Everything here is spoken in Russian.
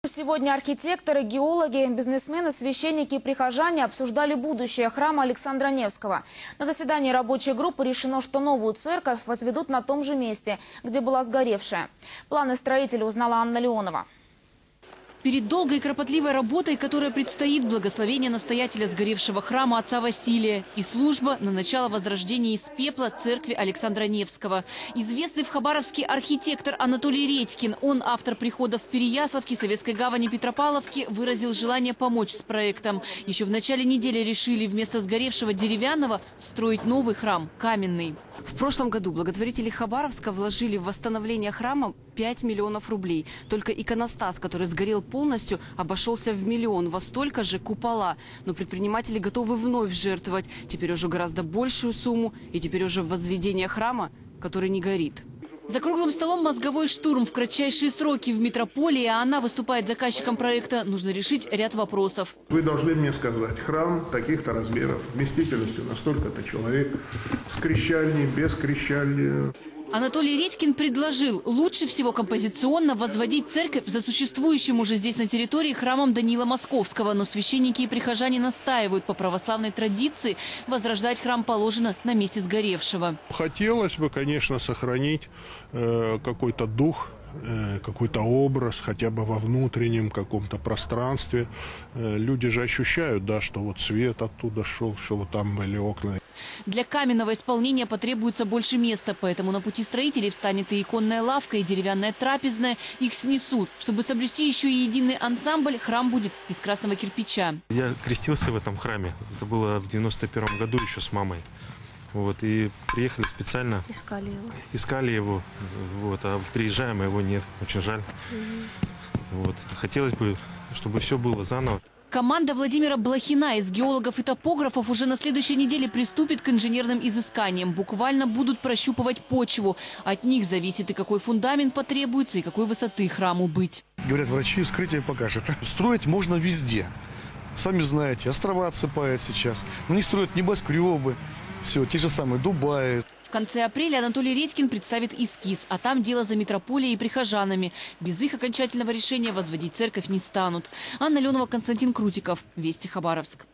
Сегодня архитекторы, геологи, бизнесмены, священники и прихожане обсуждали будущее храма Александра Невского. На заседании рабочей группы решено, что новую церковь возведут на том же месте, где была сгоревшая. Планы строителя узнала Анна Леонова. Перед долгой и кропотливой работой, которая предстоит, благословение настоятеля сгоревшего храма отца Василия и служба на начало возрождения из пепла церкви Александра Невского. Известный в Хабаровске архитектор Анатолий Редькин, он автор приходов в Переяславке, Советской гавани, Петропавловке, выразил желание помочь с проектом. Еще в начале недели решили вместо сгоревшего деревянного строить новый храм, каменный. В прошлом году благотворители Хабаровска вложили в восстановление храма 5 миллионов рублей. Только иконостас, который сгорел полностью, обошелся в миллион. Во столько же купола. Но предприниматели готовы вновь жертвовать теперь уже гораздо большую сумму. И теперь уже в возведение храма, который не горит. За круглым столом мозговой штурм в кратчайшие сроки в метрополии, а она выступает заказчиком проекта. Нужно решить ряд вопросов. Вы должны мне сказать, храм таких-то размеров, вместительностью на столько-то человек, с крещальней, без крещальни. Анатолий Редькин предложил лучше всего композиционно возводить церковь за существующим уже здесь на территории храмом Даниила Московского. Но священники и прихожане настаивают, по православной традиции возрождать храм положено на месте сгоревшего. Хотелось бы, конечно, сохранить какой-то дух, какой-то образ, хотя бы во внутреннем каком-то пространстве. Люди же ощущают, да, что вот свет оттуда шел, что вот там были окна. Для каменного исполнения потребуется больше места, поэтому на пути строителей встанет и иконная лавка, и деревянная трапезная. Их снесут. Чтобы соблюсти еще и единый ансамбль, храм будет из красного кирпича. Я крестился в этом храме. Это было в 91 году еще с мамой. Вот, и приехали специально. Искали его. Вот, а приезжаем, а его нет. Очень жаль. Вот. Хотелось бы, чтобы все было заново. Команда Владимира Блохина из геологов и топографов уже на следующей неделе приступит к инженерным изысканиям. Буквально будут прощупывать почву. От них зависит и какой фундамент потребуется, и какой высоты храму быть. Говорят, врачи вскрытие покажет. Строить можно везде. Сами знаете, острова отсыпают сейчас. На них строят небоскребы. Все, те же самые Дубаи. В конце апреля Анатолий Редькин представит эскиз, а там дело за метрополией и прихожанами. Без их окончательного решения возводить церковь не станут. Анна Леонова, Константин Крутиков. Вести Хабаровск.